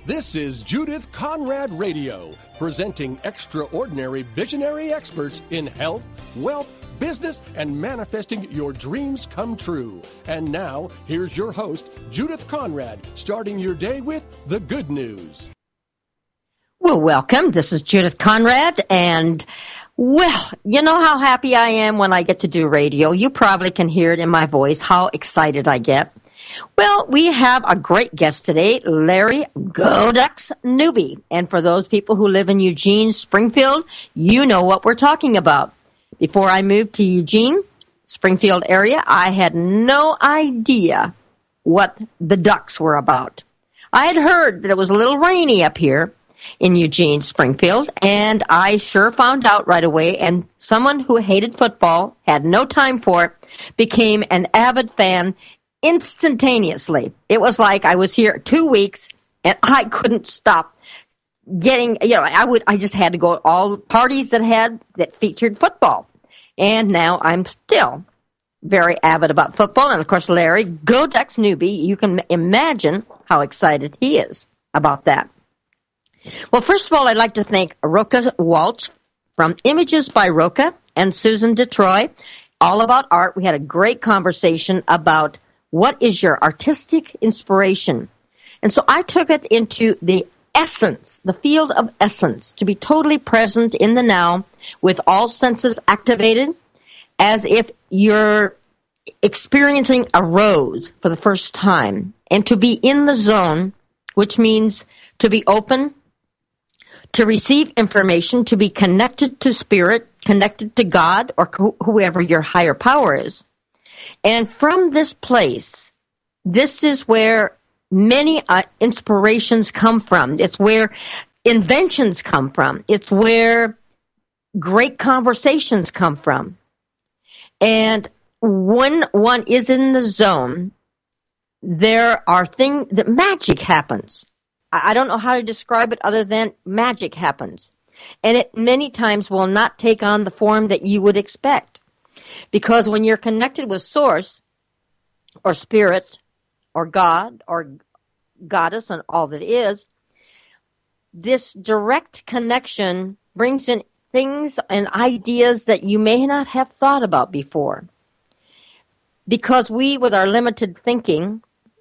This is Judith Conrad Radio, presenting extraordinary visionary experts in health, wealth, business, and manifesting your dreams come true. And now, here's your host, Judith Conrad, starting your day with the good news. Well, welcome. This is Judith Conrad, and well, you know how happy I am when I get to do radio. You probably can hear it in my voice, how excited I get. Well, we have a great guest today, Larry Go Ducks Newby. And for those people who live in Eugene, Springfield, you know what we're talking about. Before I moved to Eugene, Springfield area, I had no idea what the Ducks were about. I had heard that it was a little rainy up here in Eugene, Springfield, and I sure found out right away, and someone who hated football, had no time for it, became an avid fan instantaneously. It was like I was here 2 weeks and I couldn't stop getting, I just had to go to all parties that featured football. And now I'm still very avid about football. And of course, Larry Go Ducks Newby, you can imagine how excited he is about that. Well, first of all, I'd like to thank Roka Walsh from Images by Roka and Susan Detroit, all about art. We had a great conversation about what is your artistic inspiration? And so I took it into the essence, the field of essence, to be totally present in the now with all senses activated as if you're experiencing a rose for the first time, and to be in the zone, which means to be open, to receive information, to be connected to spirit, connected to God or whoever your higher power is. And from this place, this is where many inspirations come from. It's where inventions come from. It's where great conversations come from. And when one is in the zone, there are things that magic happens. I don't know how to describe it other than magic happens. And it many times will not take on the form that you would expect. Because when you're connected with Source, or Spirit, or God, or Goddess, and all that is, this direct connection brings in things and ideas that you may not have thought about before. Because we, with our limited thinking,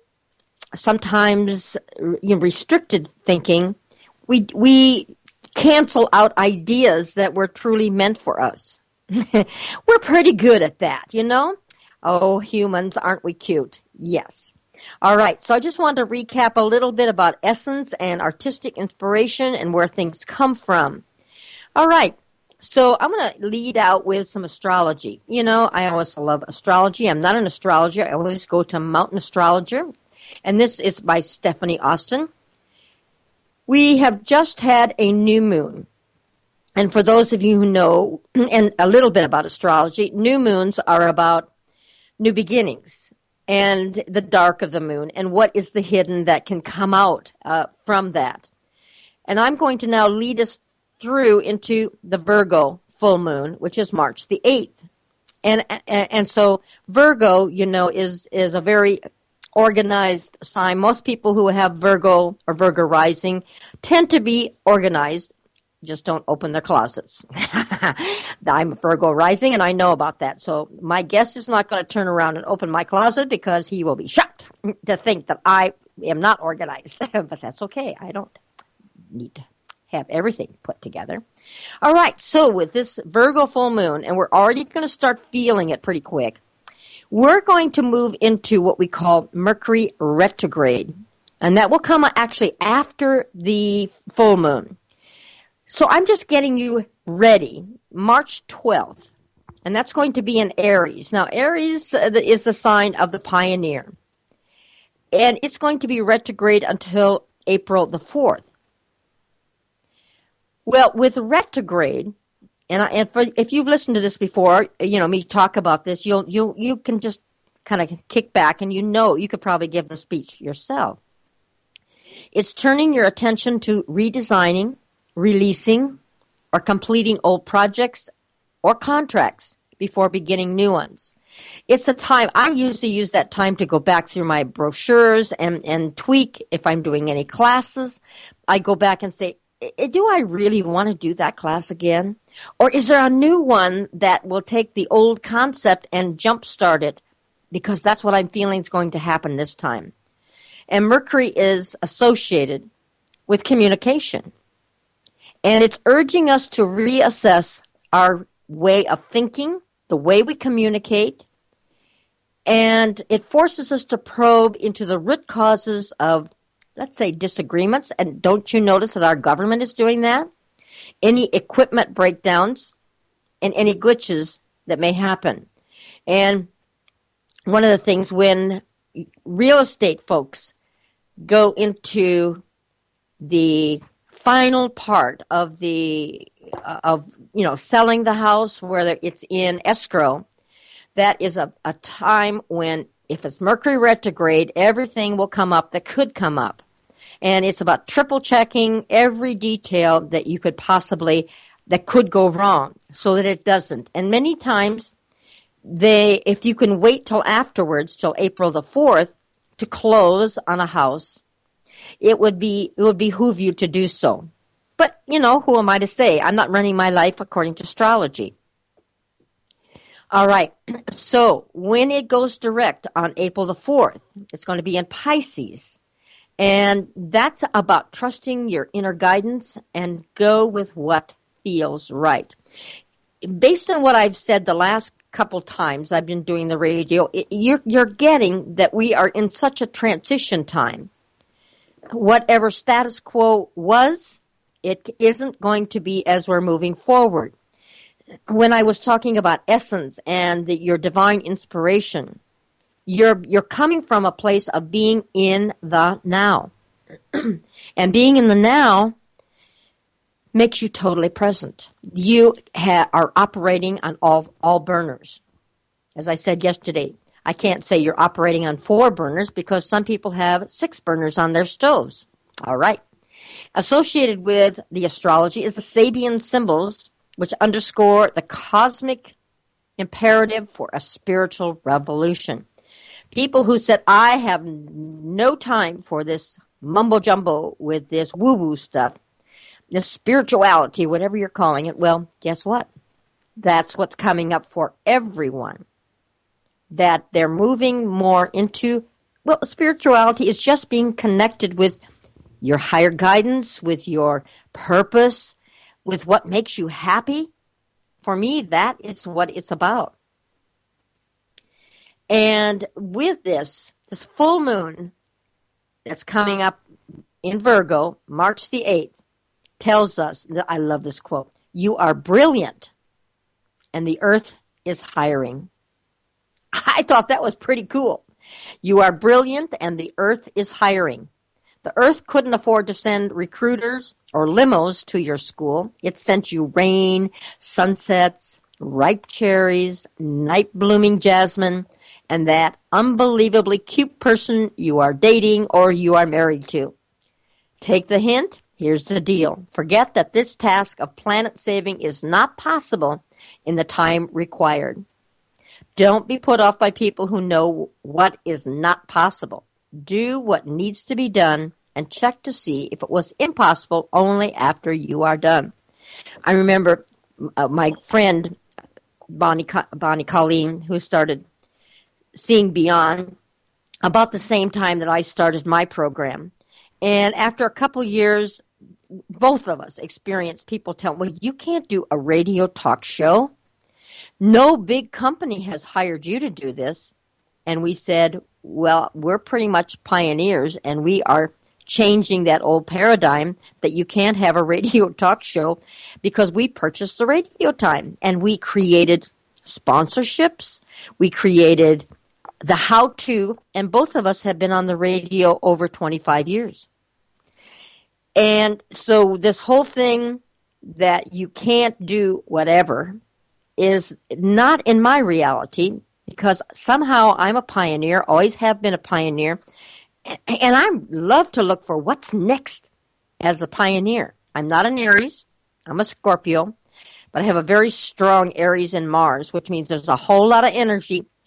sometimes restricted thinking, we cancel out ideas that were truly meant for us. We're pretty good at that, you know? Oh, humans, aren't we cute? Yes. All right, so I just wanted to recap a little bit about essence and artistic inspiration and where things come from. All right, so I'm going to lead out with some astrology. You know, I always love astrology. I'm not an astrologer. I always go to Mountain Astrologer, and this is by Stephanie Austin. We have just had a new moon. And for those of you who know and a little bit about astrology, new moons are about new beginnings and the dark of the moon and what is the hidden that can come out from that. And I'm going to now lead us through into the Virgo full moon, which is March the 8th. And so Virgo, you know, is a very organized sign. Most people who have Virgo or Virgo rising tend to be organized. Just don't open their closets. I'm a Virgo rising, and I know about that. So my guest is not going to turn around and open my closet because he will be shocked to think that I am not organized. But that's okay. I don't need to have everything put together. All right. So with this Virgo full moon, and we're already going to start feeling it pretty quick, we're going to move into what we call Mercury retrograde. And that will come actually after the full moon. So I'm just getting you ready, March 12th, and that's going to be in Aries. Now, Aries is the sign of the pioneer, and it's going to be retrograde until April the 4th. Well, with retrograde, if you've listened to this before, you know, me talk about this, you can just kind of kick back, and you could probably give the speech yourself. It's turning your attention to redesigning, releasing, or completing old projects or contracts before beginning new ones. It's a time, I usually use that time to go back through my brochures and tweak if I'm doing any classes. I go back and say, do I really want to do that class again? Or is there a new one that will take the old concept and jumpstart it? Because that's what I'm feeling is going to happen this time. And Mercury is associated with communication. And it's urging us to reassess our way of thinking, the way we communicate, and it forces us to probe into the root causes of, let's say, disagreements. And don't you notice that our government is doing that? Any equipment breakdowns and any glitches that may happen. And one of the things when real estate folks go into the final part of selling the house, whether it's in escrow, that is a time when, if it's Mercury retrograde, everything will come up that could come up. And it's about triple checking every detail that you could possibly, that could go wrong, so that it doesn't. And many times, if you can wait till afterwards, till April the 4th, to close on a house, it would behoove you to do so. But, who am I to say? I'm not running my life according to astrology. All right. So when it goes direct on April the 4th, it's going to be in Pisces. And that's about trusting your inner guidance and go with what feels right. Based on what I've said the last couple times I've been doing the radio, you're getting that we are in such a transition time. Whatever status quo was, it isn't going to be as we're moving forward. When I was talking about essence and your divine inspiration, you're coming from a place of being in the now. And being in the now makes you totally present. You are operating on all burners. As I said yesterday, I can't say you're operating on 4 burners because some people have 6 burners on their stoves. All right. Associated with the astrology is the Sabian symbols, which underscore the cosmic imperative for a spiritual revolution. People who said, I have no time for this mumbo-jumbo with this woo-woo stuff, this spirituality, whatever you're calling it, well, guess what? That's what's coming up for everyone. That they're moving more into, spirituality is just being connected with your higher guidance, with your purpose, with what makes you happy. For me, that is what it's about. And with this full moon that's coming up in Virgo, March the 8th, tells us, I love this quote, you are brilliant and the earth is hiring. I thought that was pretty cool. You are brilliant and the earth is hiring. The earth couldn't afford to send recruiters or limos to your school. It sent you rain, sunsets, ripe cherries, night blooming jasmine, and that unbelievably cute person you are dating or you are married to. Take the hint. Here's the deal. Forget that this task of planet saving is not possible in the time required. Don't be put off by people who know what is not possible. Do what needs to be done and check to see if it was impossible only after you are done. I remember my friend Bonnie Colleen, who started Seeing Beyond about the same time that I started my program. And after a couple years, both of us experienced people telling, well, you can't do a radio talk show. No big company has hired you to do this. And we said, well, we're pretty much pioneers, and we are changing that old paradigm that you can't have a radio talk show because we purchased the radio time. And we created sponsorships. We created the how-to, and both of us have been on the radio over 25 years. And so this whole thing that you can't do whatever is not in my reality, because somehow I'm a pioneer, always have been a pioneer, and I love to look for what's next as a pioneer. I'm not an Aries, I'm a Scorpio, but I have a very strong Aries in Mars, which means there's a whole lot of energy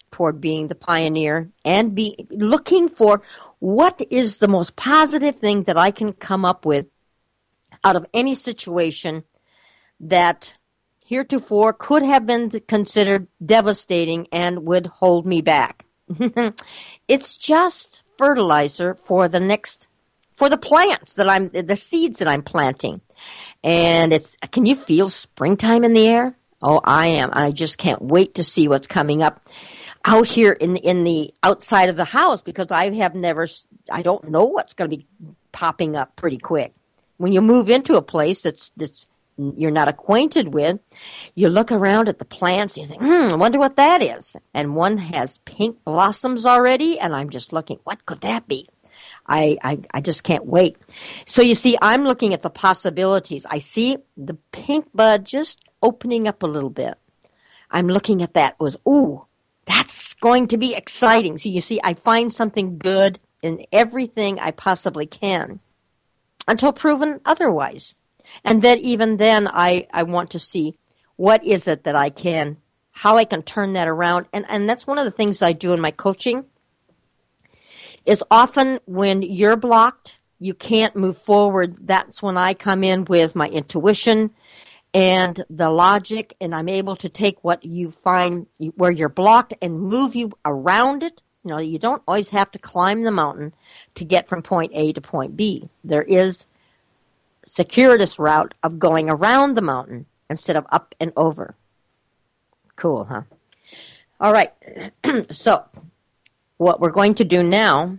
toward being the pioneer and be looking for what is the most positive thing that I can come up with out of any situation that heretofore could have been considered devastating and would hold me back. It's just fertilizer for the plants the seeds that I'm planting. And can you feel springtime in the air? Oh, I am. I just can't wait to see what's coming up out here in the outside of the house, because I don't know what's going to be popping up pretty quick. When you move into a place that's you're not acquainted with, you look around at the plants and you think, I wonder what that is. And one has pink blossoms already, and I'm just looking, what could that be? I just can't wait. So you see, I'm looking at the possibilities. I see the pink bud just opening up a little bit. I'm looking at that with, that's going to be exciting. So you see, I find something good in everything I possibly can until proven otherwise. And then even then, I want to see what is it that how I can turn that around. And that's one of the things I do in my coaching, is often when you're blocked, you can't move forward. That's when I come in with my intuition and the logic, and I'm able to take what you find where you're blocked and move you around it. You know, you don't always have to climb the mountain to get from point A to point B. There is circuitous route of going around the mountain instead of up and over. Cool, huh? All right. So what we're going to do now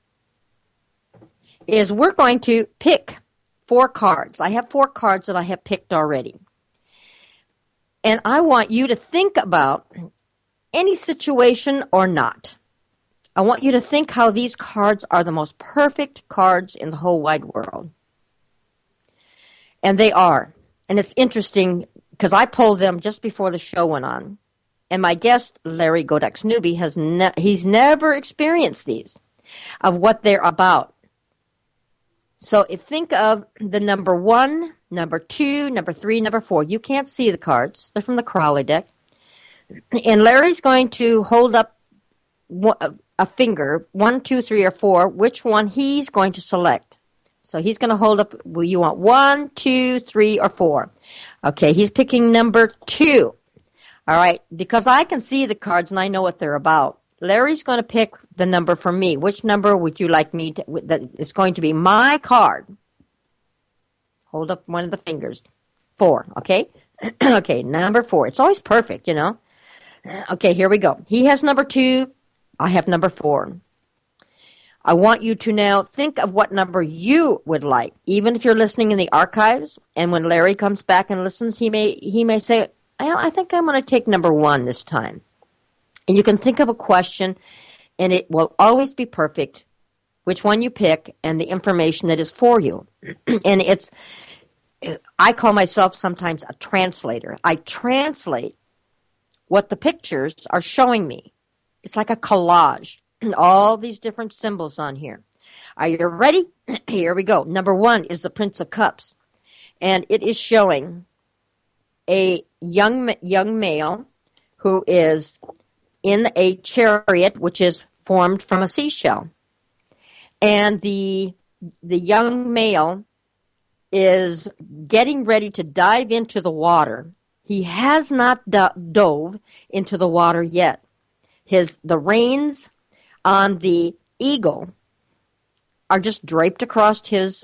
is we're going to pick 4 cards. I have 4 cards that I have picked already. And I want you to think about any situation or not. I want you to think how these cards are the most perfect cards in the whole wide world. And they are. And it's interesting because I pulled them just before the show went on. And my guest, Larry Godex Newby, he's never experienced these, of what they're about. So think of the number 1, number 2, number 3, number 4. You can't see the cards. They're from the Crowley deck. And Larry's going to hold up a finger, 1, 2, 3, or 4, which one he's going to select. So he's going to hold up, you want 1, 2, 3, or 4. Okay, he's picking number 2. All right, because I can see the cards and I know what they're about. Larry's going to pick the number for me. Which number would you like me to, that is going to be my card? Hold up one of the fingers. 4, okay? Okay, number 4. It's always perfect, you know. Okay, here we go. He has number 2. I have number 4. I want you to now think of what number you would like, even if you're listening in the archives. And when Larry comes back and listens, he may say, I think I'm going to take number 1 this time. And you can think of a question, and it will always be perfect, which one you pick and the information that is for you. And I call myself sometimes a translator. I translate what the pictures are showing me. It's like a collage. All these different symbols on here. Are you ready? Here we go. Number 1 is the Prince of Cups. And it is showing a young male who is in a chariot, which is formed from a seashell. And the young male is getting ready to dive into the water. He has not dove into the water yet. The reins on the eagle are just draped across his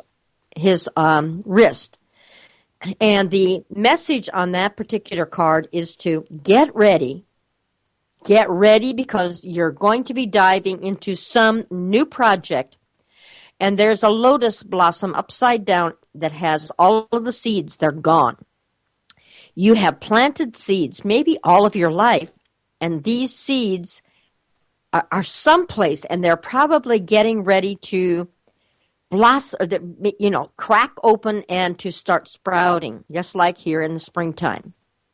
wrist. And the message on that particular card is to get ready. Get ready, because you're going to be diving into some new project. And there's a lotus blossom upside down that has all of the seeds. They're gone. You have planted seeds, maybe all of your life, and these seeds are someplace, and they're probably getting ready to blossom, crack open and to start sprouting, just like here in the springtime.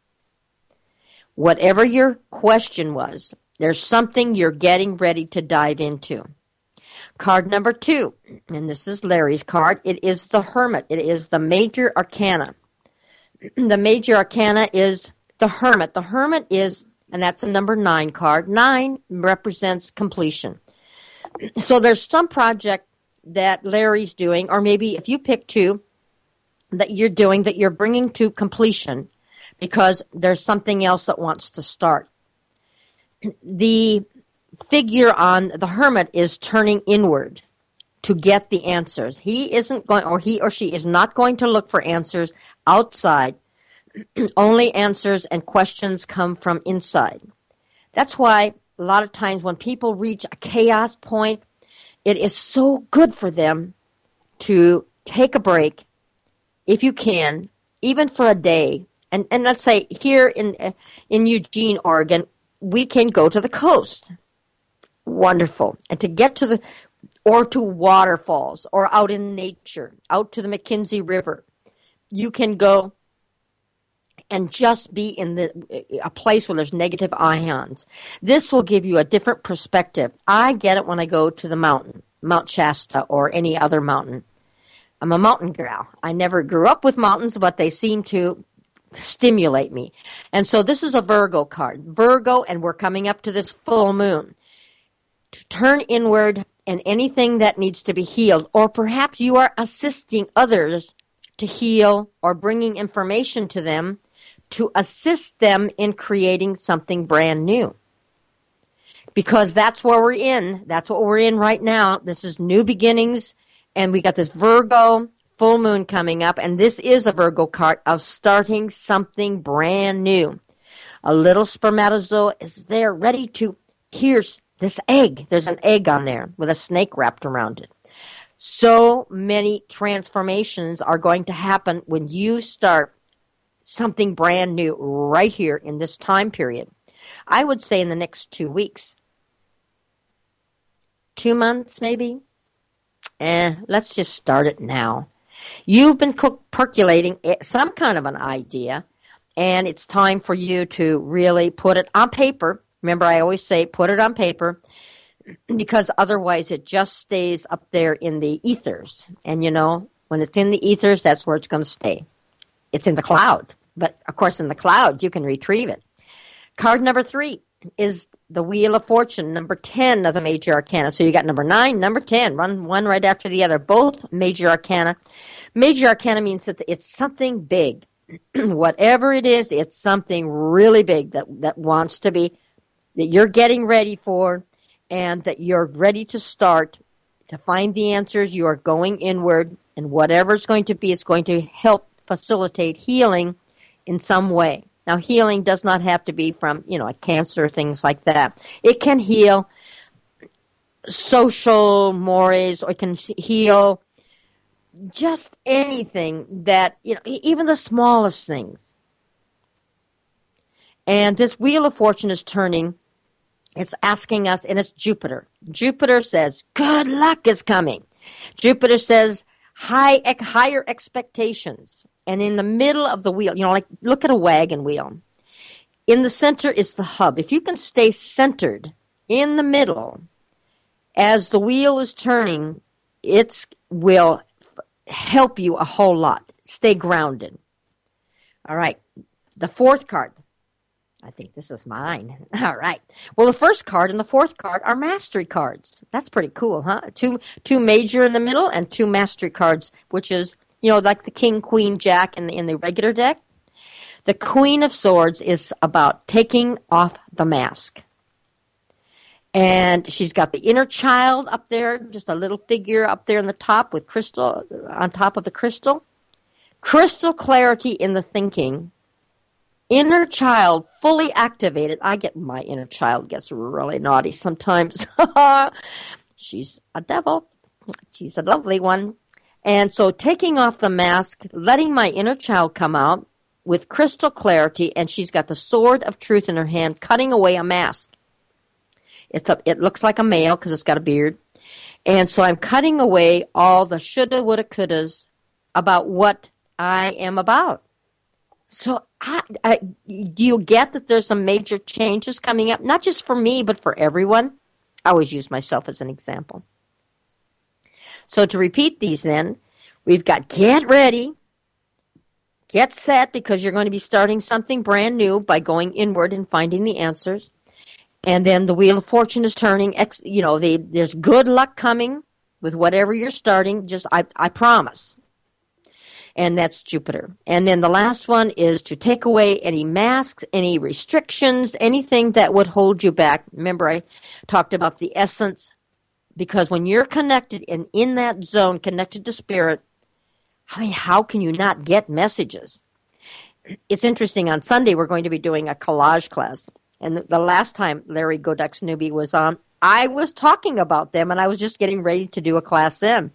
Whatever your question was, there's something you're getting ready to dive into. Card number 2, and this is Larry's card. It is the Hermit. It is the major arcana. The major arcana is the Hermit. The Hermit is and that's a number 9 card. 9 represents completion. So there's some project that Larry's doing, or maybe if you pick 2 that you're doing, that you're bringing to completion because there's something else that wants to start. The figure on the hermit is turning inward to get the answers. He isn't going, or he or she is not going to look for answers outside. Only answers and questions come from inside. That's why a lot of times when people reach a chaos point, it is so good for them to take a break, if you can, even for a day. And let's say here in Eugene, Oregon, we can go to the coast. Wonderful. And to get to to waterfalls, or out in nature, out to the McKenzie River. You can go and just be in a place where there's negative ions. This will give you a different perspective. I get it when I go to the mountain, Mount Shasta or any other mountain. I'm a mountain girl. I never grew up with mountains, but they seem to stimulate me. And so this is a Virgo card. Virgo, and we're coming up to this full moon. To turn inward and anything that needs to be healed, or perhaps you are assisting others to heal or bringing information to them to assist them in creating something brand new. Because that's where we're in. That's what we're in right now. This is new beginnings, and we got this Virgo full moon coming up, and this is a Virgo card of starting something brand new. A little spermatozoa is there ready to, here's this egg. There's an egg on there with a snake wrapped around it. So many transformations are going to happen when you start something brand new right here in this time period. I would say in the next 2 weeks. 2 months maybe? Let's just start it now. You've been percolating some kind of an idea, and it's time for you to really put it on paper. Remember, I always say put it on paper, because otherwise it just stays up there in the ethers. And, when it's in the ethers, that's where it's going to stay. It's in the cloud. But, of course, in the cloud, you can retrieve it. Card number 3 is the Wheel of Fortune, number 10 of the Major Arcana. So you got number 9, number 10, run one right after the other, both Major Arcana. Major Arcana means that it's something big. Whatever it is, it's something really big that wants to be, that you're getting ready for, and that you're ready to start to find the answers. You are going inward, and whatever it's going to be, it's going to help facilitate healing in some way. Now, healing does not have to be from, a cancer, things like that. It can heal social mores, or it can heal just anything that, even the smallest things. And this Wheel of Fortune is turning. It's asking us, and it's Jupiter. Jupiter says, good luck is coming. Jupiter says, higher expectations. And in the middle of the wheel, like look at a wagon wheel. In the center is the hub. If you can stay centered in the middle as the wheel is turning, it will help you a whole lot. Stay grounded. All right. The 4th card. I think this is mine. All right. Well, the 1st card and the 4th card are mastery cards. That's pretty cool, huh? Two major in the middle and 2 mastery cards, which is, like the King, Queen, Jack in the regular deck. The Queen of Swords is about taking off the mask. And she's got the inner child up there, just a little figure up there in the top with crystal, on top of the crystal. Crystal clarity in the thinking. Inner child fully activated. My inner child gets really naughty sometimes. She's a devil. She's a lovely one. And so taking off the mask, letting my inner child come out with crystal clarity, and she's got the sword of truth in her hand, cutting away a mask. It looks like a male because it's got a beard. And so I'm cutting away all the shoulda, woulda, couldas about what I am about. So do you get that there's some major changes coming up, not just for me, but for everyone? I always use myself as an example. So to repeat these then, we've got get ready Get set, because you're going to be starting something brand new by going inward and finding the answers. And then the Wheel of Fortune is turning. There's good luck coming with whatever you're starting. I promise. And that's Jupiter. And then the last one is to take away any masks, any restrictions, anything that would hold you back. Remember, I talked about the essence, because when you're connected and in that zone, connected to spirit, I mean, how can you not get messages? It's interesting. On Sunday, we're going to be doing a collage class. And the last time Larry Godux-Newby was on, I was talking about them, and I was just getting ready to do a class then.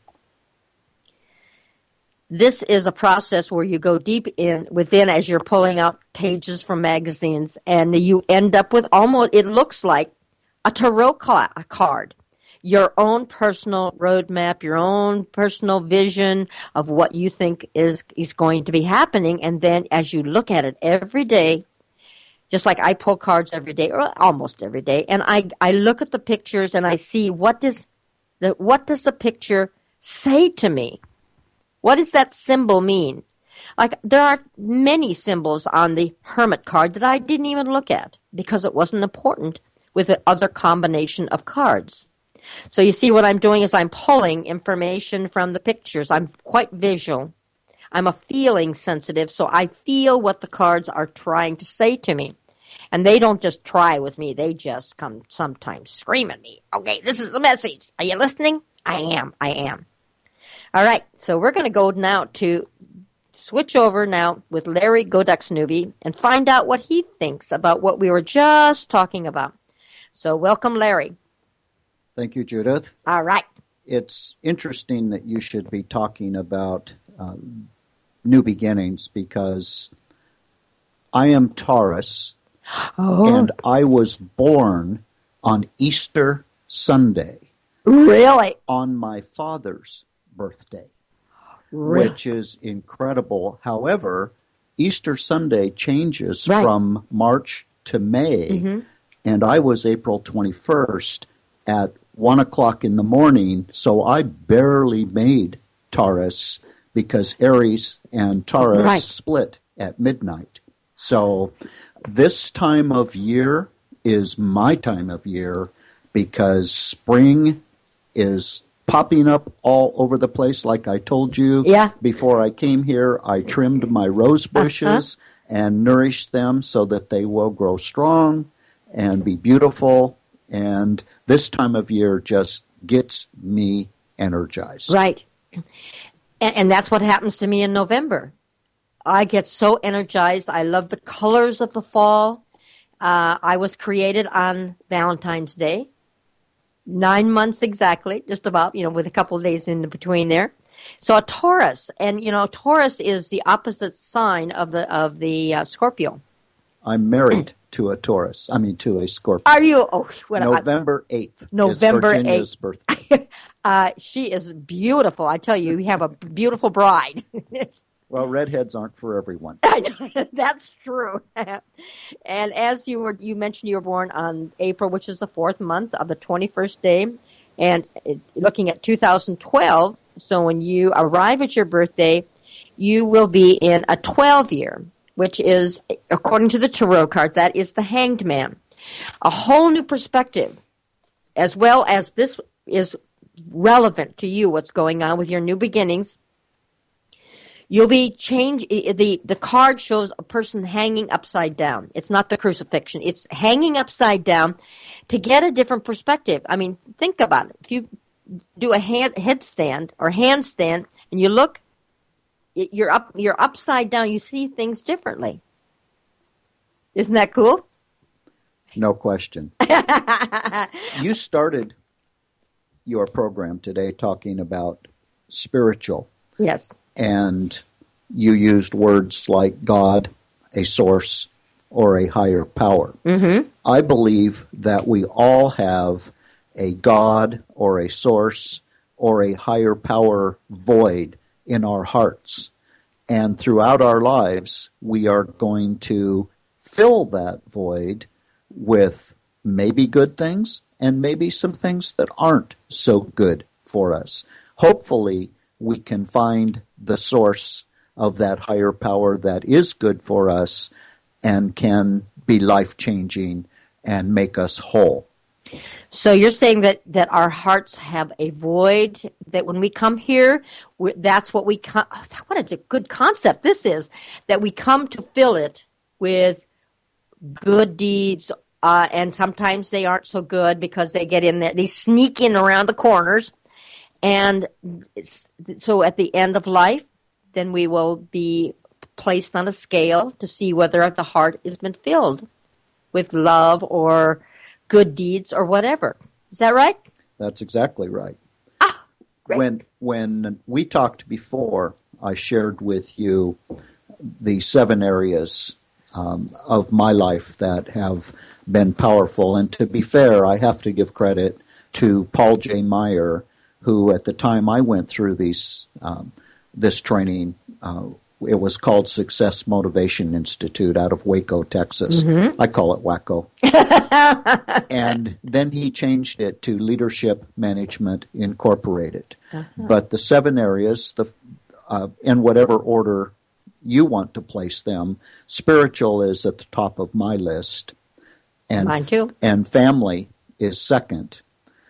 This is a process where you go deep within as you're pulling out pages from magazines, and you end up with almost, it looks like a tarot card. Your own personal roadmap, your own personal vision of what you think is going to be happening. And then as you look at it every day, just like I pull cards every day, or almost every day, and I look at the pictures and I see what does the picture say to me? What does that symbol mean? Like, there are many symbols on the Hermit card that I didn't even look at because it wasn't important with the other combination of cards. So you see, what I'm doing is I'm pulling information from the pictures. I'm quite visual. I'm a feeling sensitive, so I feel what the cards are trying to say to me. And they don't just try with me. They just come sometimes scream at me. Okay, this is the message. Are you listening? I am. All right, so we're going to go now to switch over now with Larry Godux-Newby and find out what he thinks about what we were just talking about. So welcome, Larry. Thank you, Judith. All right. It's interesting that you should be talking about new beginnings, because I am Taurus, and I was born on Easter Sunday. Really? On my father's birthday, really? Which is incredible. However, Easter Sunday changes from March to May, and I was April 21st at 1 o'clock in the morning, so I barely made Taurus because Aries and Taurus split at midnight. So this time of year is my time of year because spring is popping up all over the place. Like I told you before I came here, I trimmed my rose bushes and nourished them so that they will grow strong and be beautiful. And this time of year just gets me energized. Right. And that's what happens to me in November. I get so energized. I love the colors of the fall. I was created on Valentine's Day. 9 months exactly, just about, with a couple of days in between there. So a Taurus, and Taurus is the opposite sign of the Scorpio. I'm married to a Taurus. To a Scorpio. Are you? Oh, November 8th. November is Virginia's 8th. birthday. She is beautiful. I tell you, we have a beautiful bride. Well, redheads aren't for everyone. That's true. And as you mentioned, you were born on April, which is the 4th month of the 21st day, and looking at 2012. So when you arrive at your birthday, you will be in a 12 year, which is, according to the tarot cards, that is the Hanged Man. A whole new perspective, as well as this is relevant to you, what's going on with your new beginnings. You'll be the card shows a person hanging upside down. It's not the crucifixion. It's hanging upside down to get a different perspective. Think about it. If you do a headstand or handstand and you look, you're upside down, you see things differently. Isn't that cool? No question. You started your program today talking about spiritual. Yes. And you used words like God, a source, or a higher power. Mm-hmm. I believe that we all have a God or a source or a higher power void in our hearts. And throughout our lives, we are going to fill that void with maybe good things and maybe some things that aren't so good for us. Hopefully, we can find the source of that higher power that is good for us and can be life-changing and make us whole. So you're saying that our hearts have a void, that when we come here, that's what we come. What a good concept this is, that we come to fill it with good deeds, and sometimes they aren't so good because they get in there, they sneak in around the corners, and so at the end of life, then we will be placed on a scale to see whether the heart has been filled with love or good deeds or whatever. Is that right? That's exactly right. Great. When we talked before, I shared with you the 7 areas of my life that have been powerful. And to be fair, I have to give credit to Paul J. Meyer, who at the time I went through this training, it was called Success Motivation Institute out of Waco, Texas. Mm-hmm. I call it WACO. And then he changed it to Leadership Management Incorporated. Uh-huh. But the 7 areas, in whatever order you want to place them, spiritual is at the top of my list. And, mine too. And family is second.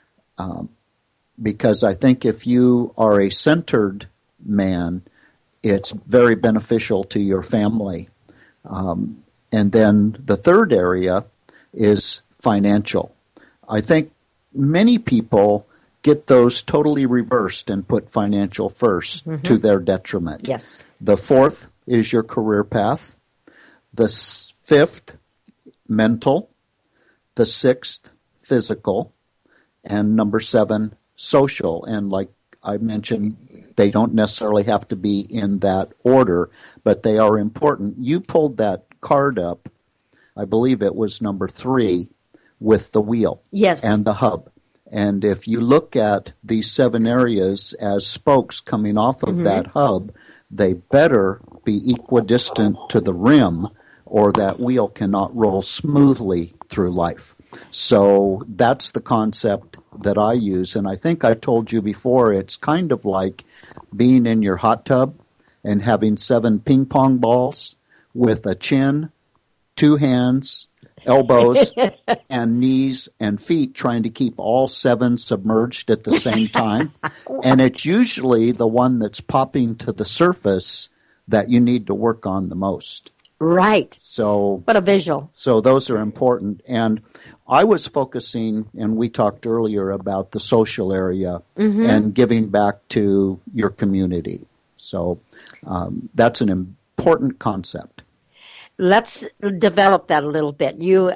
Because I think if you are a centered man, it's very beneficial to your family. And then the third area is financial. I think many people get those totally reversed and put financial first to their detriment. Yes. The fourth is your career path. The fifth, mental. The sixth, physical. And number 7, social. And like I mentioned, they don't necessarily have to be in that order, but they are important. You pulled that card up, I believe it was number 3, with the wheel. Yes. And the hub. And if you look at these 7 areas as spokes coming off of that hub, they better be equidistant to the rim, or that wheel cannot roll smoothly through life. So that's the concept that I use. And I think I told you before, it's kind of like being in your hot tub and having 7 ping pong balls with a chin, 2 hands, elbows, and knees and feet, trying to keep all 7 submerged at the same time. And it's usually the one that's popping to the surface that you need to work on the most. Right. So, what a visual. So those are important. And I was focusing, and we talked earlier about the social area and giving back to your community. So that's an important concept. Let's develop that a little bit. You,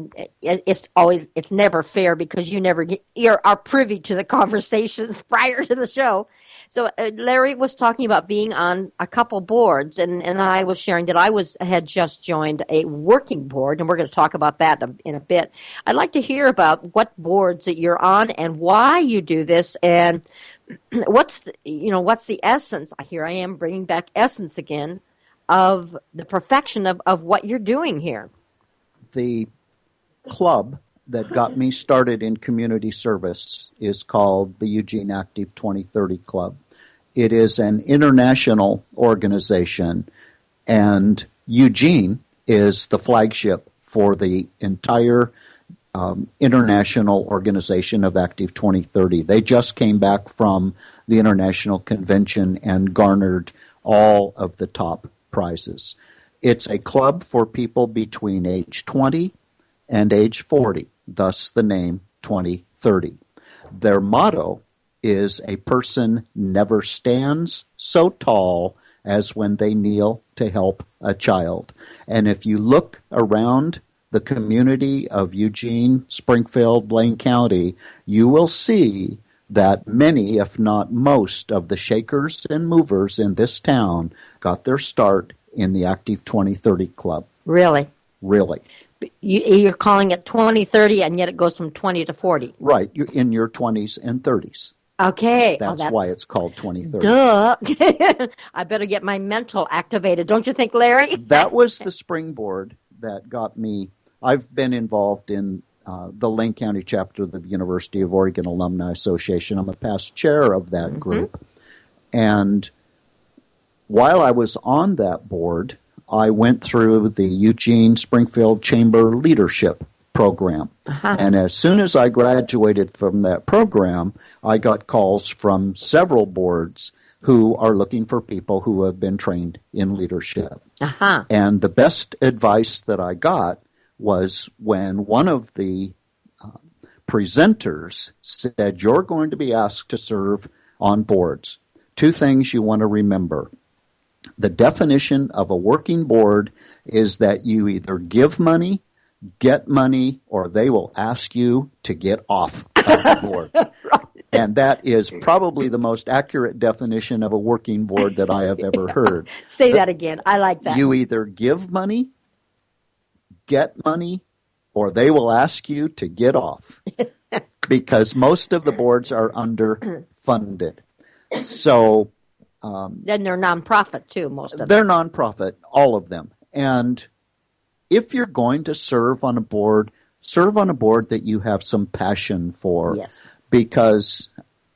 it's never fair because you are privy to the conversations prior to the show. So Larry was talking about being on a couple boards, and I was sharing that I had just joined a working board, and we're going to talk about that in a bit. I'd like to hear about what boards that you're on and why you do this, and what's the essence. Here I am bringing back essence again of the perfection of what you're doing here. The club that got me started in community service is called the Eugene Active 2030 Club. It is an international organization, and Eugene is the flagship for the entire international organization of Active 2030. They just came back from the international convention and garnered all of the top prizes. It's a club for people between age 20 and age 40, thus the name 2030. Their motto is a person never stands so tall as when they kneel to help a child. And if you look around the community of Eugene, Springfield, Blaine County, you will see that many, if not most, of the shakers and movers in this town got their start in the Active 2030 Club. Really? Really. You're calling it 2030, and yet it goes from 20 to 40. Right. You're in your 20s and 30s. Okay. That's why it's called 2030. Duh. I better get my mental activated, don't you think, Larry? That was the springboard that got me. I've been involved in the Lane County chapter of the University of Oregon Alumni Association. I'm a past chair of that group. And while I was on that board, I went through the Eugene Springfield Chamber Leadership Program. And as soon as I graduated from that program, I got calls from several boards who are looking for people who have been trained in leadership. And the best advice that I got was when one of the presenters said, you're going to be asked to serve on boards. Two things you want to remember. The definition of a working board is that you either give money, get money, or they will ask you to get off of the board. And that is probably the most accurate definition of a working board that I have ever heard. Say that again. I like that. You either give money, get money, or they will ask you to get off. Because most of the boards are underfunded. So then they're nonprofit too, most of them. They're nonprofit, all of them. And if you're going to serve on a board that you have some passion for. Yes. Because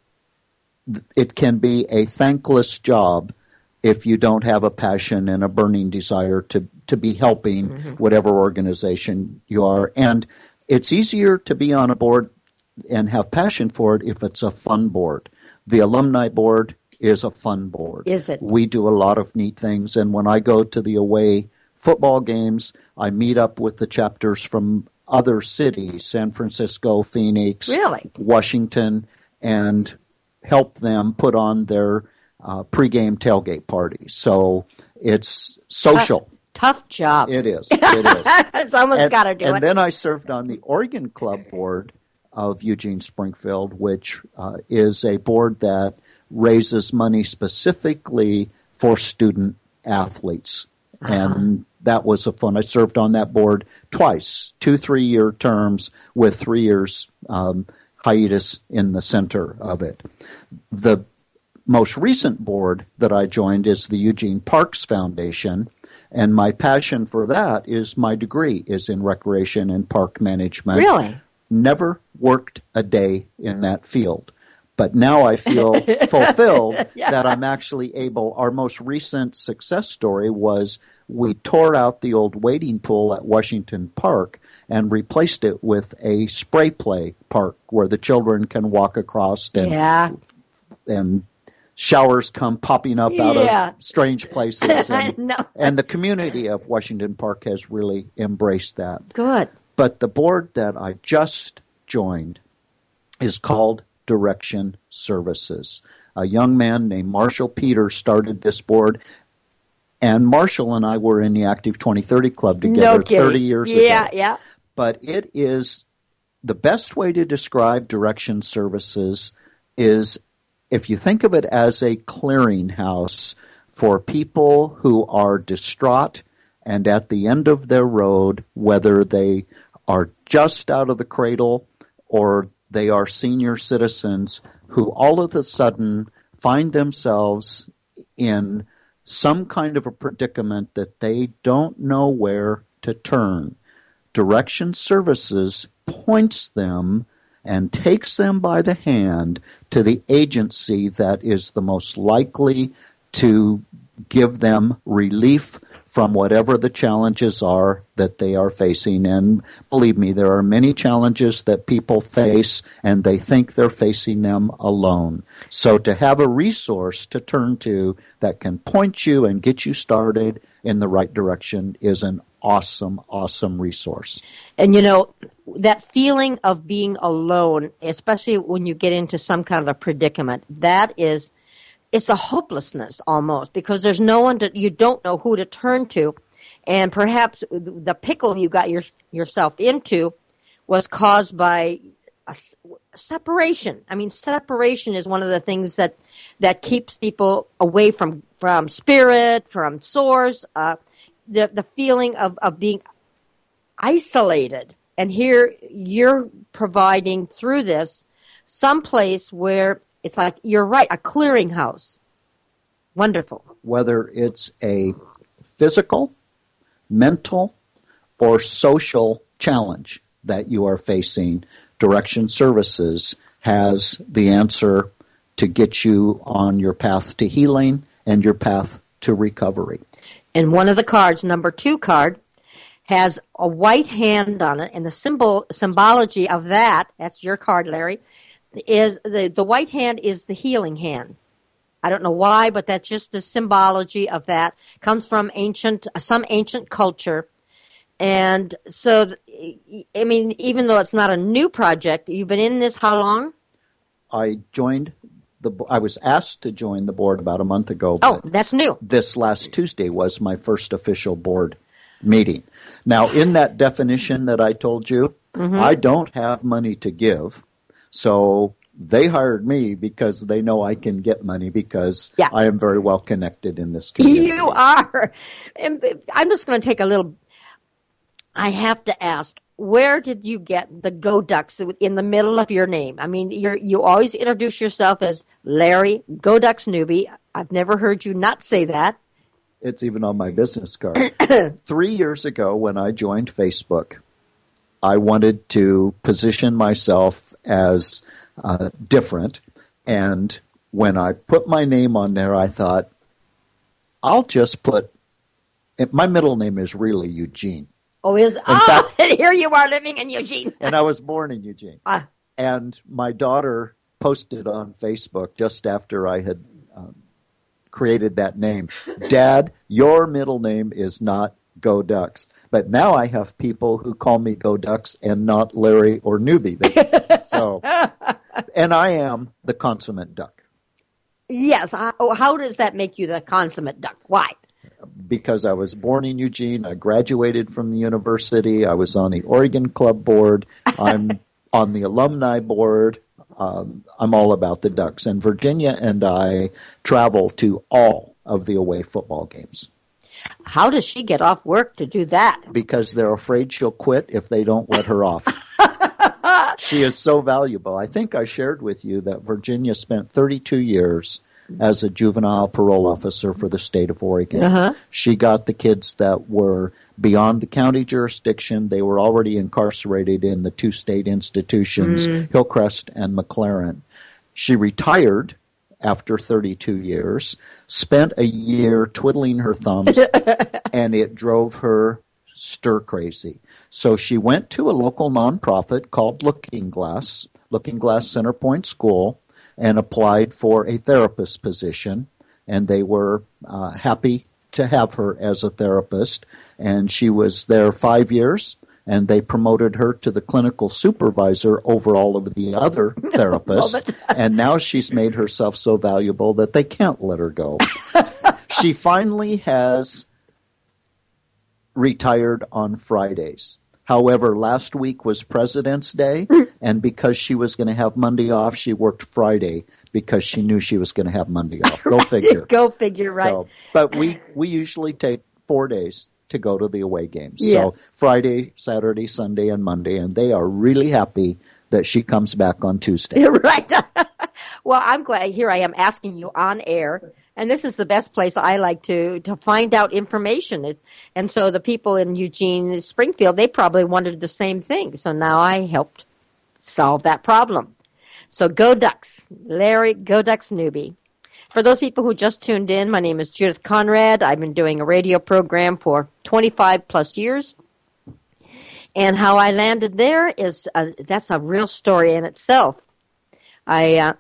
it can be a thankless job if you don't have a passion and a burning desire to be helping whatever organization you are. And it's easier to be on a board and have passion for it if it's a fun board. The alumni board is a fun board. Is it? We do a lot of neat things, and when I go to the away football games, I meet up with the chapters from other cities, San Francisco, Phoenix, Washington, and help them put on their pregame tailgate parties. So it's social. Tough job. It is. It is. Someone's got to do it. And then I served on the Oregon Club board of Eugene Springfield, which is a board that raises money specifically for student athletes. And that was a fun. I served on that board twice, 2 3-year terms with 3 years hiatus in the center of it. The most recent board that I joined is the Eugene Parks Foundation, and my passion for that is my degree is in recreation and park management. Really? Never worked a day in that field. But now I feel fulfilled that I'm actually able. Our most recent success story was we tore out the old wading pool at Washington Park and replaced it with a spray play park where the children can walk across and showers come popping up out of strange places. And the community of Washington Park has really embraced that. Good. But the board that I just joined is called Direction Services. A young man named Marshall Peters started this board, and Marshall and I were in the Active 2030 Club together 30 years ago. Yeah. But it is the best way to describe Direction Services is if you think of it as a clearinghouse for people who are distraught and at the end of their road, whether they are just out of the cradle or they are senior citizens who all of a sudden find themselves in some kind of a predicament that they don't know where to turn. Direction Services points them and takes them by the hand to the agency that is the most likely to give them relief from whatever the challenges are that they are facing. And believe me, there are many challenges that people face, and they think they're facing them alone. So to have a resource to turn to that can point you and get you started in the right direction is an awesome, awesome resource. And you know, that feeling of being alone, especially when you get into some kind of a predicament, it's a hopelessness almost, because there's no one you don't know who to turn to. And perhaps the pickle you got yourself into was caused by a separation. I mean, separation is one of the things that keeps people away from spirit, from source, the feeling of being isolated. And here you're providing through this some place where it's like, you're right, a clearinghouse. Wonderful. Whether it's a physical, mental, or social challenge that you are facing, Direction Services has the answer to get you on your path to healing and your path to recovery. And one of the cards, number 2 card, has a white hand on it, and the symbology of that's your card, Larry, is the white hand is the healing hand. I don't know why, but that's just the symbology of that. Comes from some ancient culture. And so, I mean, even though it's not a new project, you've been in this how long? I was asked to join the board about a month ago. Oh, that's new. This last Tuesday was my first official board meeting. Now, in that definition that I told you, I don't have money to give. So they hired me because they know I can get money because I am very well connected in this community. You are. And I'm just going to take I have to ask, where did you get the Go Ducks in the middle of your name? I mean, you always introduce yourself as Larry Go Ducks Newby. I've never heard you not say that. It's even on my business card. 3 years ago when I joined Facebook, I wanted to position myself as different. And when I put my name on there, I thought, I'll just put, my middle name is really Eugene. Oh, fact, and here you are living in Eugene. And I was born in Eugene. And my daughter posted on Facebook just after I had created that name, Dad, your middle name is not Go Ducks. But now I have people who call me Go Ducks and not Larry or Newby. So, and I am the consummate duck. Yes. How does that make you the consummate duck? Why? Because I was born in Eugene. I graduated from the university. I was on the Oregon Club board. I'm on the alumni board. I'm all about the Ducks. And Virginia and I travel to all of the away football games. How does she get off work to do that? Because they're afraid she'll quit if they don't let her off. She is so valuable. I think I shared with you that Virginia spent 32 years as a juvenile parole officer for the state of Oregon. She got the kids that were beyond the county jurisdiction. They were already incarcerated in the 2 state institutions, Hillcrest and McLaren. She retired after 32 years, spent a year twiddling her thumbs, and it drove her stir crazy. So she went to a local nonprofit called Looking Glass Centerpoint School, and applied for a therapist position, and they were happy to have her as a therapist. And she was there 5 years, and they promoted her to the clinical supervisor over all of the other therapists. And now she's made herself so valuable that they can't let her go. She finally has retired on Fridays. However, last week was President's Day, and because she was going to have Monday off, she worked Friday because she knew she was going to have Monday off. Go figure. Go figure, right. So, but we usually take 4 days to go to the away games. Yes. So Friday, Saturday, Sunday, and Monday, and they are really happy that she comes back on Tuesday. Right. Well, I'm glad. Here I am asking you on air. And this is the best place I like to find out information. And so the people in Eugene, Springfield, they probably wondered the same thing. So now I helped solve that problem. So Go Ducks, Larry Go Ducks Newby. For those people who just tuned in, my name is Judith Conrad. I've been doing a radio program for 25 plus years. And how I landed there is that's a real story in itself. I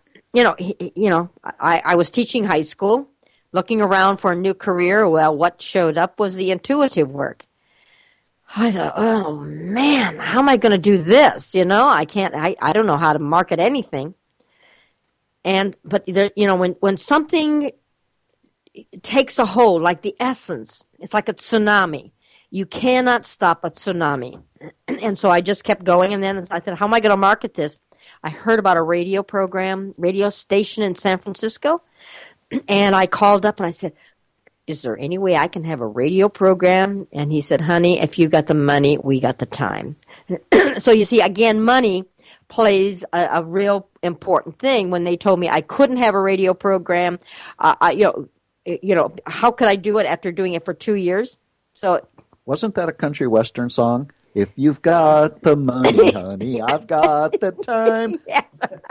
was teaching high school, looking around for a new career. Well, what showed up was the intuitive work. I thought, oh man, how am I going to do this? I don't know how to market anything. But when something takes a hold, like the essence, it's like a tsunami. You cannot stop a tsunami. And so I just kept going. And then I said, how am I going to market this? I heard about a radio station in San Francisco, and I called up and I said, is there any way I can have a radio program? And he said, honey, if you got the money, we got the time. So you see, again, money plays a real important thing. When they told me I couldn't have a radio program, how could I do it after doing it for 2 years? So wasn't that a country western song? If you've got the money, honey, I've got the time. Yes,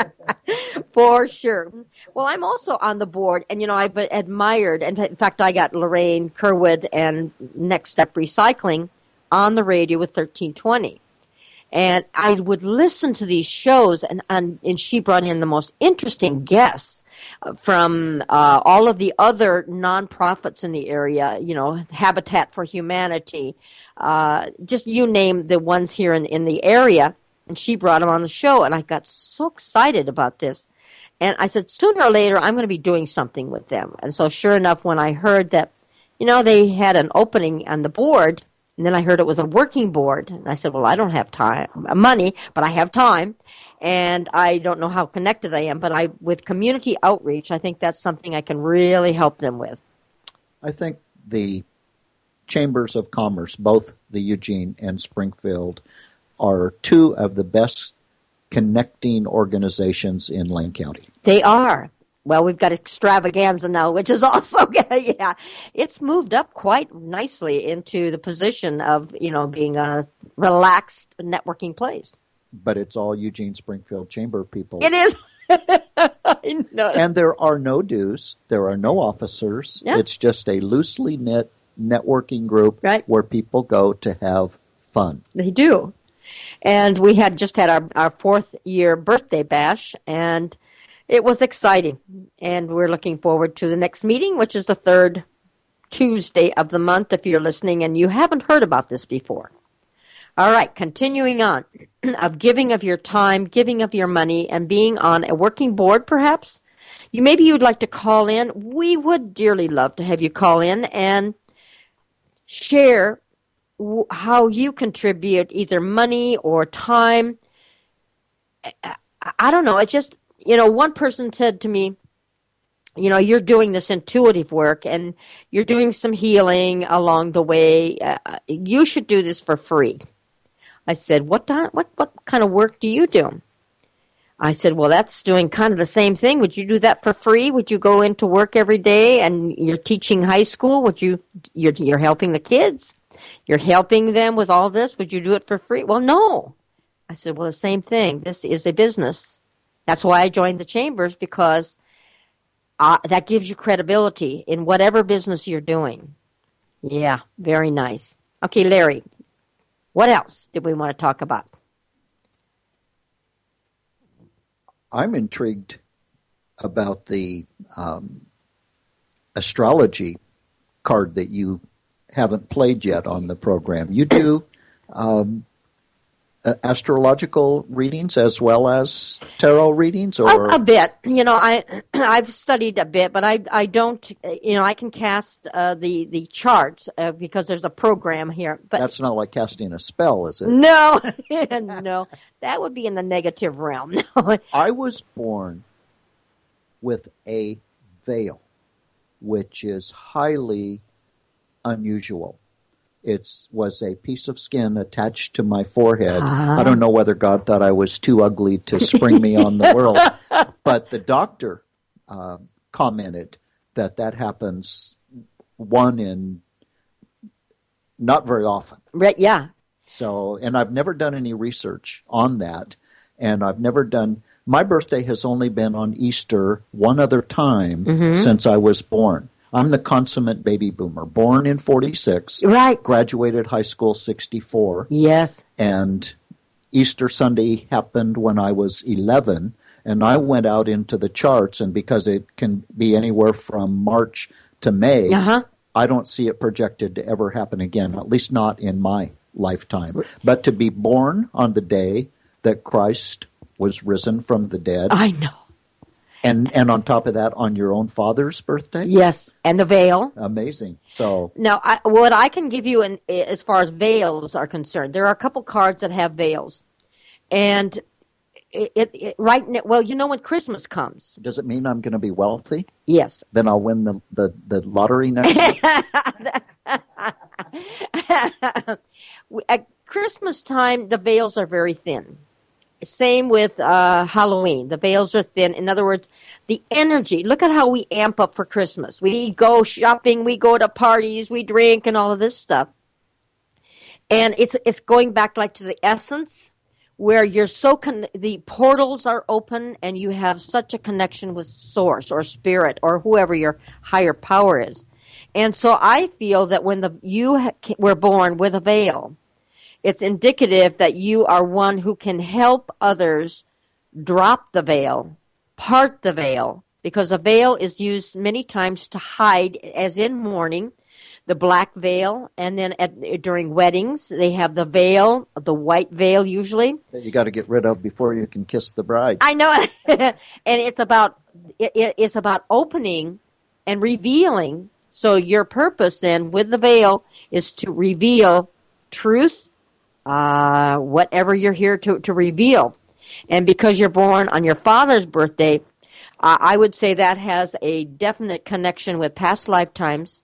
for sure. Well, I'm also on the board, and, I've admired, and in fact, I got Lorraine Kerwood and Next Step Recycling on the radio with 1320. And I would listen to these shows, and she brought in the most interesting guests from all of the other nonprofits in the area, Habitat for Humanity, just you name the ones here in the area, and she brought them on the show, and I got so excited about this. And I said, sooner or later, I'm going to be doing something with them. And so sure enough, when I heard that, they had an opening on the board, and then I heard it was a working board, and I said, well, I don't have money, but I have time, and I don't know how connected I am, but with community outreach, I think that's something I can really help them with. I think the chambers of commerce, both the Eugene and Springfield, are two of the best connecting organizations in Lane County. They are. Well, we've got Extravaganza now, which is also, it's moved up quite nicely into the position of, being a relaxed networking place. But it's all Eugene Springfield Chamber people. It is. I know. And there are no dues. There are no officers. Yeah. It's just a loosely knit networking group where people go to have fun. They do. And we had just had our 4th year birthday bash, and it was exciting. And we're looking forward to the next meeting, which is the 3rd Tuesday of the month, if you're listening and you haven't heard about this before. All right, continuing on, of giving of your time, giving of your money, and being on a working board, perhaps. Maybe you'd like to call in. We would dearly love to have you call in and share how you contribute either money or time. I don't know. It just, one person said to me, you're doing this intuitive work and you're doing some healing along the way. You should do this for free. I said, what kind of work do you do? I said, well, that's doing kind of the same thing. Would you do that for free? Would you go into work every day and you're teaching high school? You're helping the kids? You're helping them with all this? Would you do it for free? Well, no. I said, well, the same thing. This is a business. That's why I joined the chambers, because that gives you credibility in whatever business you're doing. Yeah, very nice. Okay, Larry, what else did we want to talk about? I'm intrigued about the astrology card that you haven't played yet on the program. You do astrological readings as well as tarot readings, or a bit. I've studied a bit, but I don't. I can cast the charts because there's a program here. But that's not like casting a spell, is it? No, no, that would be in the negative realm. I was born with a veil, which is highly unusual. It was a piece of skin attached to my forehead. I don't know whether God thought I was too ugly to spring me on the world, but the doctor commented that happens one in not very often. Right, yeah. So, and I've never done any research on that, and I've never done. My birthday has only been on Easter one other time since I was born. I'm the consummate baby boomer, born in 46, right? Graduated high school 64. Yes. And Easter Sunday happened when I was 11, and I went out into the charts, and because it can be anywhere from March to May, I don't see it projected to ever happen again, at least not in my lifetime. But to be born on the day that Christ was risen from the dead. I know. And on top of that, on your own father's birthday? Yes, and the veil. Amazing. So now, what I can give you as far as veils are concerned, there are a couple cards that have veils. And when Christmas comes. Does it mean I'm going to be wealthy? Yes. Then I'll win the lottery next year? At Christmas time, the veils are very thin. Same with Halloween. The veils are thin. In other words, the energy. Look at how we amp up for Christmas. We go shopping, we go to parties, we drink, and all of this stuff. And it's going back like to the essence where you're so the portals are open and you have such a connection with source or spirit or whoever your higher power is. And so I feel that when you were born with a veil, it's indicative that you are one who can help others drop the veil, part the veil, because a veil is used many times to hide, as in mourning, the black veil, and then during weddings, they have the veil, the white veil usually. That you got to get rid of before you can kiss the bride. I know, and it's about opening and revealing. So your purpose then with the veil is to reveal truth, whatever you're here to reveal. And because you're born on your father's birthday, I would say that has a definite connection with past lifetimes,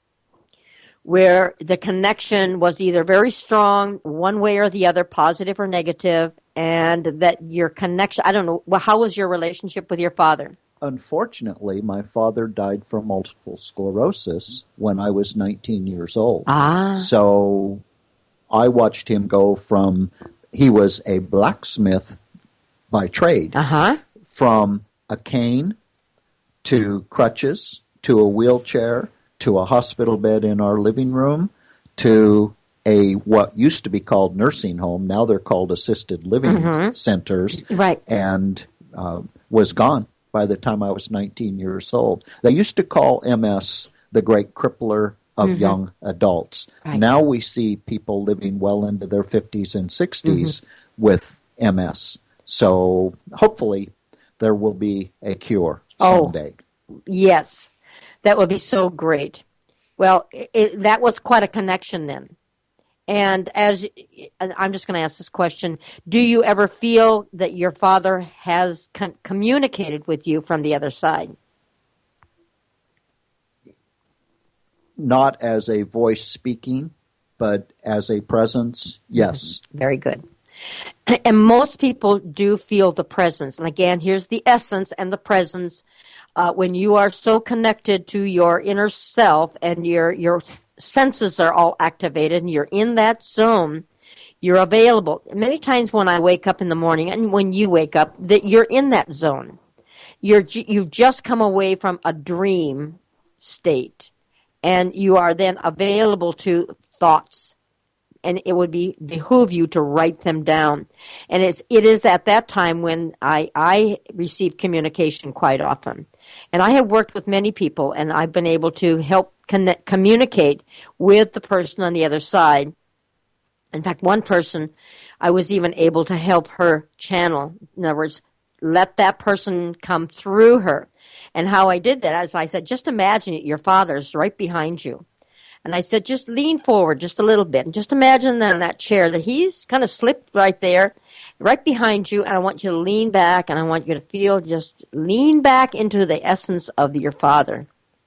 where the connection was either very strong, one way or the other, positive or negative, and that your connection, I don't know, well, how was your relationship with your father? Unfortunately, my father died from multiple sclerosis when I was 19 years old. So I watched him go from, he was a blacksmith by trade, from a cane to crutches to a wheelchair to a hospital bed in our living room, to a what used to be called nursing home, now they're called assisted living centers, right? And was gone by the time I was 19 years old. They used to call MS the great crippler of young adults. Right. Now we see people living well into their 50s and 60s with MS. So hopefully there will be a cure someday. Yes. That would be so great. Well, that was quite a connection then. And I'm just going to ask this question, do you ever feel that your father has communicated with you from the other side? Not as a voice speaking, but as a presence, yes. Very good. And most people do feel the presence. And again, here's the essence and the presence. When you are so connected to your inner self and your senses are all activated and you're in that zone, you're available. Many times when I wake up in the morning and when you wake up, that you're in that zone. You've just come away from a dream state and you are then available to thoughts. And it would behoove you to write them down. And it is at that time when I receive communication quite often. And I have worked with many people, and I've been able to help communicate with the person on the other side. In fact, one person, I was even able to help her channel. In other words, let that person come through her. And how I did that, as I said, just imagine your father's right behind you. And I said, just lean forward just a little bit. And just imagine on that chair that he's kind of slipped right there, right behind you. And I want you to lean back, and I want you to feel just lean back into the essence of your father.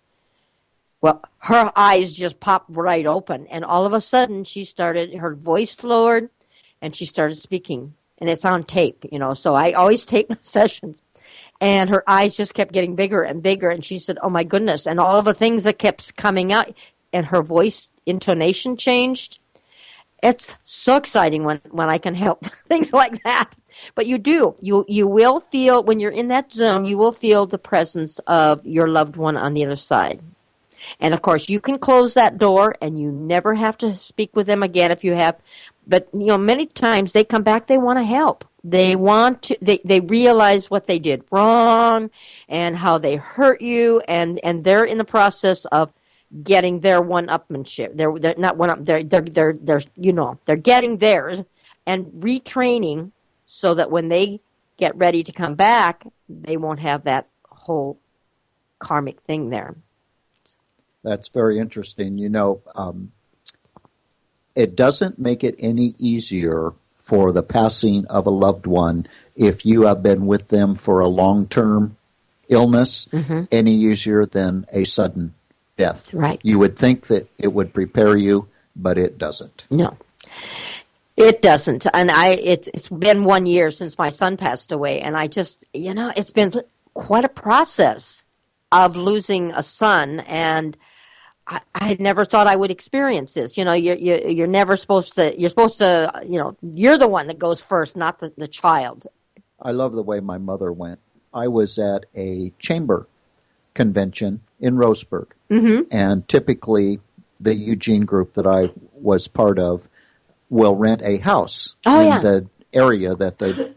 Well, her eyes just popped right open. And all of a sudden, her voice lowered, and she started speaking. And it's on tape, so I always tape the sessions. And her eyes just kept getting bigger and bigger. And she said, oh, my goodness. And all of the things that kept coming out, and her voice intonation changed. It's so exciting when I can help things like that. But you do. You will feel, when you're in that zone, you will feel the presence of your loved one on the other side. And, of course, you can close that door, and you never have to speak with them again if you have. But, many times they come back, they want to help. They want to, they realize what they did wrong and how they hurt you, and they're in the process of getting their one-upmanship. They're not one up. They're getting theirs and retraining so that when they get ready to come back, they won't have that whole karmic thing there. That's very interesting. It doesn't make it any easier for the passing of a loved one if you have been with them for a long-term illness, any easier than a sudden death. Right. You would think that it would prepare you, but it doesn't. No, it doesn't. And it's been 1 year since my son passed away, and I just, it's been quite a process of losing a son, and I never thought I would experience this. You know, you're never supposed to. You're supposed to. You know, you're the one that goes first, not the child. I love the way my mother went. I was at a chamber convention in Roseburg, and typically the Eugene group that I was part of will rent a house in the area that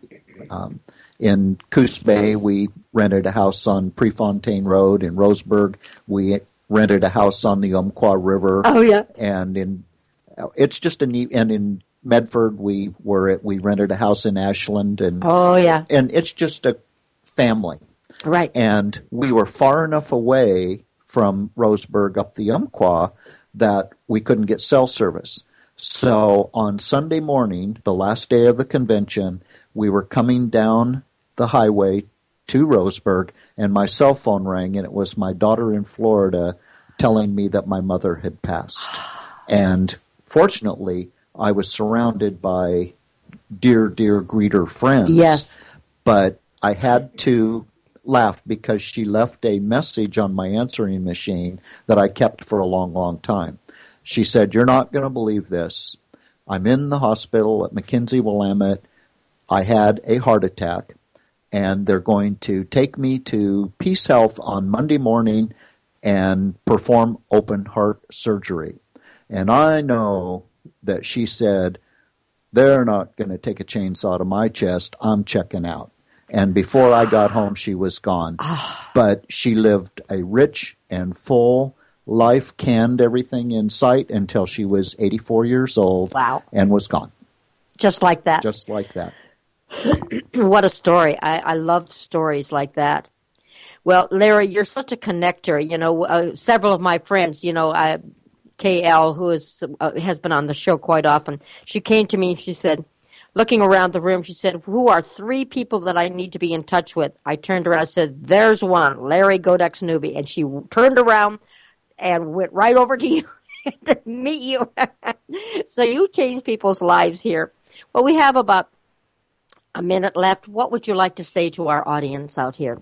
in Coos Bay we rented a house on Prefontaine Road. In Roseburg we rented a house on the Umpqua River. And it's just a neat. And in Medford we rented a house in Ashland. And and it's just a family. Right. And we were far enough away from Roseburg up the Umpqua that we couldn't get cell service. So on Sunday morning, the last day of the convention, we were coming down the highway to Roseburg, and my cell phone rang, and it was my daughter in Florida telling me that my mother had passed. And fortunately, I was surrounded by dear, dear greeter friends. Yes. But I had to laugh because she left a message on my answering machine that I kept for a long, long time. She said, "You're not going to believe this. I'm in the hospital at McKinsey-Willamette. I had a heart attack, and they're going to take me to Peace Health on Monday morning and perform open heart surgery." And I know that she said, "They're not going to take a chainsaw to my chest. I'm checking out." And before I got home, she was gone. But she lived a rich and full life, canned everything in sight until she was 84 years old. Wow. And was gone. Just like that. Just like that. What a story. I love stories like that. Well, Larry, you're such a connector. You know, several of my friends, you know, KL, who has been on the show quite often, she came to me and she said, looking around the room, she said, "Who are 3 people that I need to be in touch with?" I turned around and said, "There's one, Larry Godex Newby." And she turned around and went right over to you to meet you. So you change people's lives here. Well, we have about a minute left. What would you like to say to our audience out here?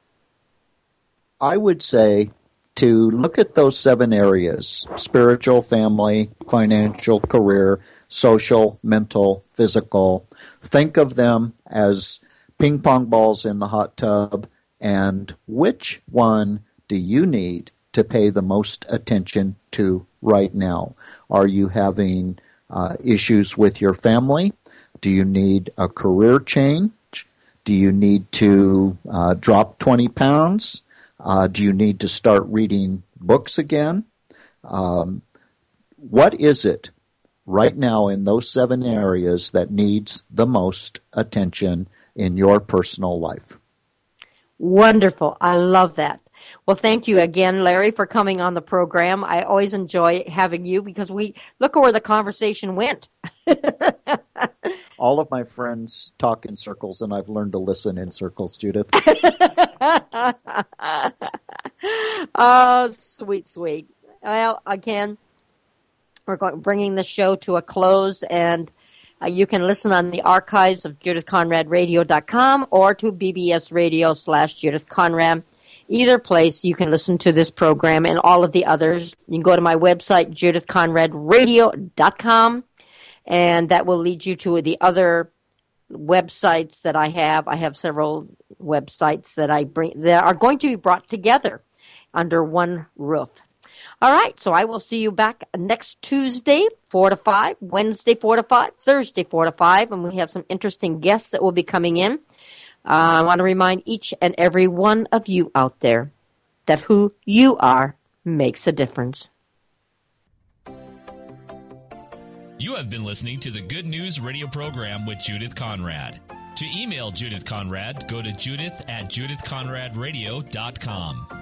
I would say to look at those 7 areas: spiritual, family, financial, career, social, mental, physical. Think of them as ping pong balls in the hot tub, and which one do you need to pay the most attention to right now? Are you having issues with your family? Do you need a career change? Do you need to drop 20 pounds? Do you need to start reading books again? What is it right now in those 7 areas that needs the most attention in your personal life? Wonderful. I love that. Well, thank you again, Larry, for coming on the program. I always enjoy having you because we look at where the conversation went. All of my friends talk in circles, and I've learned to listen in circles, Judith. Oh, sweet, sweet. Well, again, we're bringing the show to a close, and you can listen on the archives of JudithConradRadio.com or to BBS Radio/Judith Conrad. Either place, you can listen to this program and all of the others. You can go to my website, JudithConradRadio.com, and that will lead you to the other websites that I have. I have several websites that I bring that are going to be brought together under one roof. All right, so I will see you back next Tuesday, 4 to 5, Wednesday, 4 to 5, Thursday, 4 to 5, and we have some interesting guests that will be coming in. I want to remind each and every one of you out there that who you are makes a difference. You have been listening to the Good News Radio program with Judith Conrad. To email Judith Conrad, go to judith@judithconradradio.com.